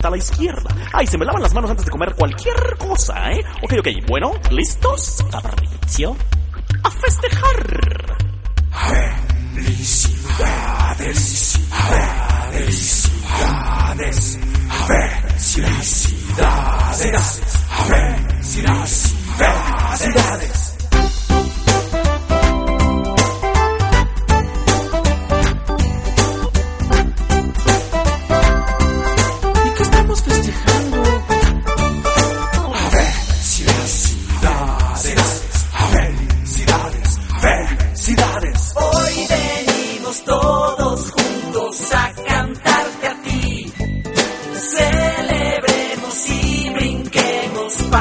a la izquierda. Ay, se me lavan las manos antes de comer cualquier cosa, ¿eh? Ok, bueno, ¿listos? Capricio. ¡A festejar! Felicidades.